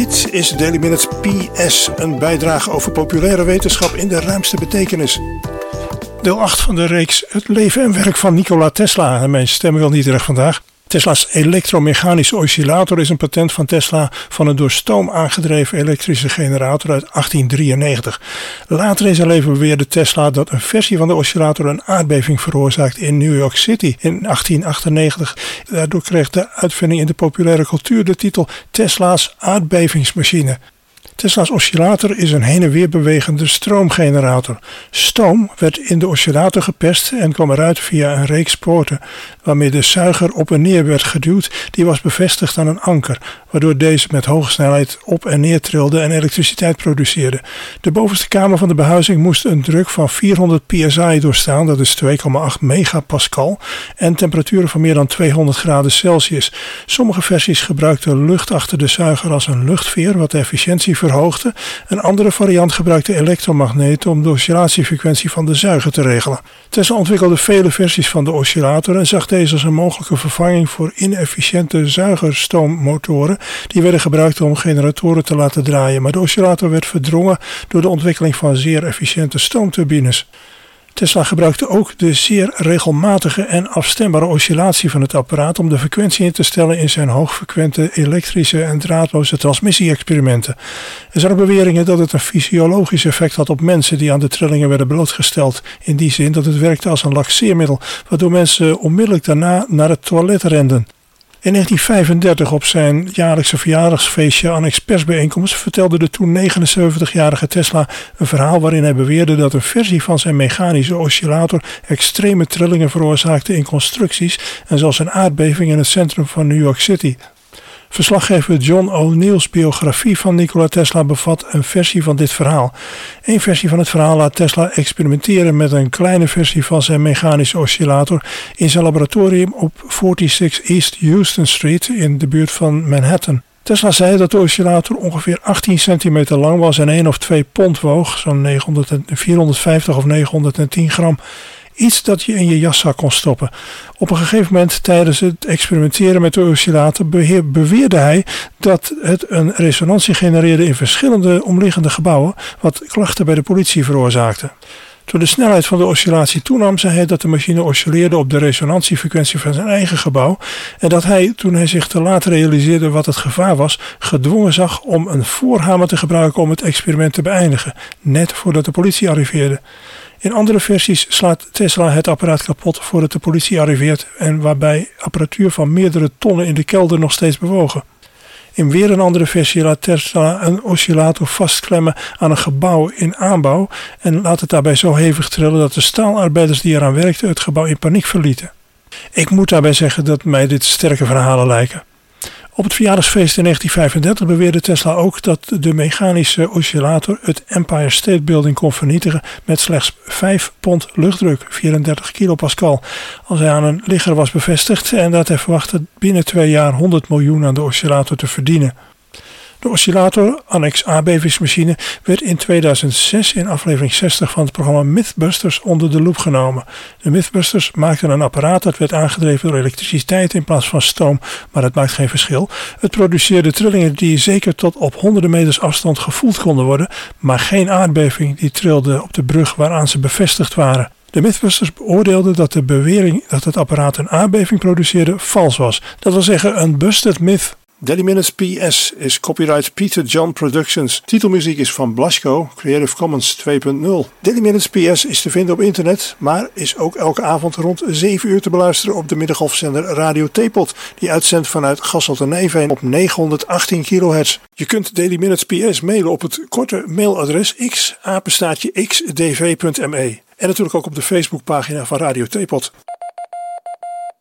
Dit is Daily Minutes PS, een bijdrage over populaire wetenschap in de ruimste betekenis. Deel 8 van de reeks Het leven en werk van Nikola Tesla. En mijn stem wil niet erg vandaag. Tesla's elektromechanische oscillator is een patent van Tesla van een door stoom aangedreven elektrische generator uit 1893. Later in zijn leven beweerde Tesla dat een versie van de oscillator een aardbeving veroorzaakt in New York City in 1898. Daardoor kreeg de uitvinding in de populaire cultuur de titel Tesla's aardbevingsmachine. Tesla's oscillator is een heen en weer bewegende stroomgenerator. Stoom werd in de oscillator geperst en kwam eruit via een reeks poorten, waarmee de zuiger op en neer werd geduwd. Die was bevestigd aan een anker, waardoor deze met hoge snelheid op en neer trilde en elektriciteit produceerde. De bovenste kamer van de behuizing moest een druk van 400 psi doorstaan, dat is 2,8 megapascal, en temperaturen van meer dan 200 graden Celsius. Sommige versies gebruikten lucht achter de zuiger als een luchtveer, wat de efficiëntie verhoogde. Een andere variant gebruikte elektromagneten om de oscillatiefrequentie van de zuiger te regelen. Tesla ontwikkelde vele versies van de oscillator en zag deze als een mogelijke vervanging voor inefficiënte zuigerstoommotoren die werden gebruikt om generatoren te laten draaien, maar de oscillator werd verdrongen door de ontwikkeling van zeer efficiënte stoomturbines. Tesla gebruikte ook de zeer regelmatige en afstembare oscillatie van het apparaat om de frequentie in te stellen in zijn hoogfrequente elektrische en draadloze transmissie-experimenten. Er zijn ook beweringen dat het een fysiologisch effect had op mensen die aan de trillingen werden blootgesteld, in die zin dat het werkte als een laxeermiddel, waardoor mensen onmiddellijk daarna naar het toilet renden. In 1935 op zijn jaarlijkse verjaardagsfeestje aan expertsbijeenkomst vertelde de toen 79-jarige Tesla een verhaal waarin hij beweerde dat een versie van zijn mechanische oscillator extreme trillingen veroorzaakte in constructies en zelfs een aardbeving in het centrum van New York City. Verslaggever John O'Neill's biografie van Nikola Tesla bevat een versie van dit verhaal. Een versie van het verhaal laat Tesla experimenteren met een kleine versie van zijn mechanische oscillator in zijn laboratorium op 46 East Houston Street in de buurt van Manhattan. Tesla zei dat de oscillator ongeveer 18 centimeter lang was en 1 of 2 pond woog, zo'n 450 of 910 gram. Iets dat je in je jaszak kon stoppen. Op een gegeven moment tijdens het experimenteren met de oscillator beweerde hij dat het een resonantie genereerde in verschillende omliggende gebouwen, wat klachten bij de politie veroorzaakte. Toen de snelheid van de oscillatie toenam, zei hij dat de machine oscilleerde op de resonantiefrequentie van zijn eigen gebouw en dat hij, toen hij zich te laat realiseerde wat het gevaar was, gedwongen zag om een voorhamer te gebruiken om het experiment te beëindigen, net voordat de politie arriveerde. In andere versies slaat Tesla het apparaat kapot voordat de politie arriveert en waarbij apparatuur van meerdere tonnen in de kelder nog steeds bewogen. In weer een andere versie laat Tesla een oscillator vastklemmen aan een gebouw in aanbouw en laat het daarbij zo hevig trillen dat de staalarbeiders die eraan werkten het gebouw in paniek verlieten. Ik moet daarbij zeggen dat mij dit sterke verhalen lijken. Op het verjaardagsfeest in 1935 beweerde Tesla ook dat de mechanische oscillator het Empire State Building kon vernietigen met slechts 5 pond luchtdruk, 34 kilopascal, als hij aan een ligger was bevestigd en dat hij verwachtte binnen 2 jaar 100 miljoen aan de oscillator te verdienen. De oscillator, annex aardbevingsmachine, werd in 2006 in aflevering 60 van het programma Mythbusters onder de loep genomen. De Mythbusters maakten een apparaat dat werd aangedreven door elektriciteit in plaats van stoom, maar dat maakt geen verschil. Het produceerde trillingen die zeker tot op honderden meters afstand gevoeld konden worden, maar geen aardbeving die trilde op de brug waaraan ze bevestigd waren. De Mythbusters beoordeelden dat de bewering dat het apparaat een aardbeving produceerde vals was. Dat wil zeggen een busted myth. Daily Minutes PS is copyright Peter John Productions. Titelmuziek is van Blasco, Creative Commons 2.0. Daily Minutes PS is te vinden op internet, maar is ook elke avond rond 7 uur te beluisteren op de middengolfzender Radio Teapot, die uitzendt vanuit Gasselte-Nijveen op 918 kHz. Je kunt Daily Minutes PS mailen op het korte mailadres x@xdv.me en natuurlijk ook op de Facebookpagina van Radio Teapot.